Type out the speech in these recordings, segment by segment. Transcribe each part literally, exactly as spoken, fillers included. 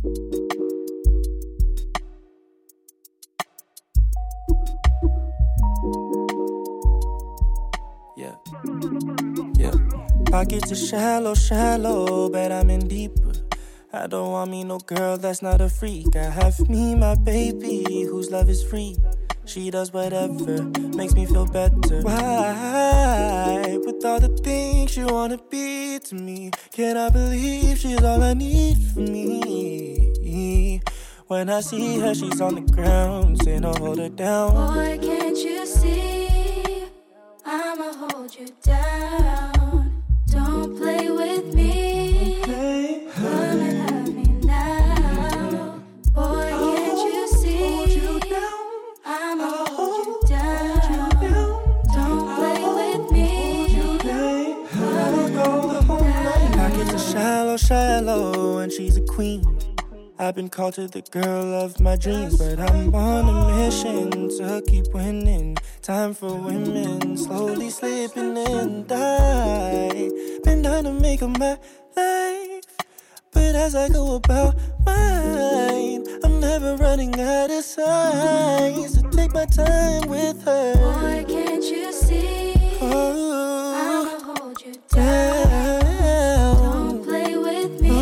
Yeah, yeah. Pockets are shallow, shallow, but I'm in deeper. I don't want me no girl that's not a freak. I have me, my baby, whose love is free. She does whatever makes me feel better. Why? With all the things she wanna be to me, can I believe she's all I need for me? When I see her, she's on the ground, saying I'll hold her down. Boy, can't you see? I'ma hold you down. Don't play with me. Come and have me now. Boy, can't you see? I'ma hold you down. Don't play with me. Come and have me now. Pockets are shallow, shallow, and she's a queen. I've been called to the girl of my dreams, but I'm on a mission to keep winning. Time for women, slowly slipping in. I've been trying to make up my life, but as I go about mine, I'm never running out of signs to take my time with her. Boy, can't you see? Oh, I'ma hold you down. Don't play with me.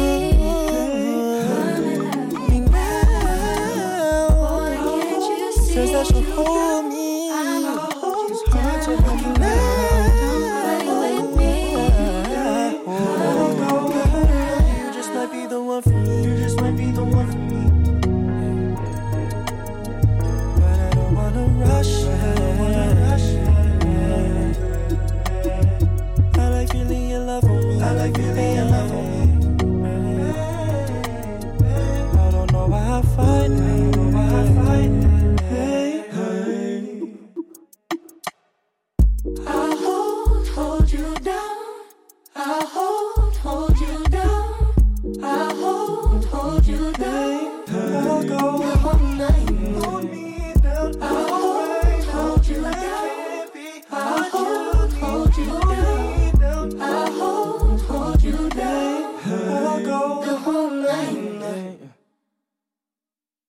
Says that she'll hold me. I'ma hold you It's hard to hold you now. Don't play with me. You just might be the one for me. You just might be the one for me. But I don't wanna rush. I don't wanna rush. I like feeling your love on me. I like feeling your love on me. I don't know why I fight. I don't know why I fight. Hey, hey. I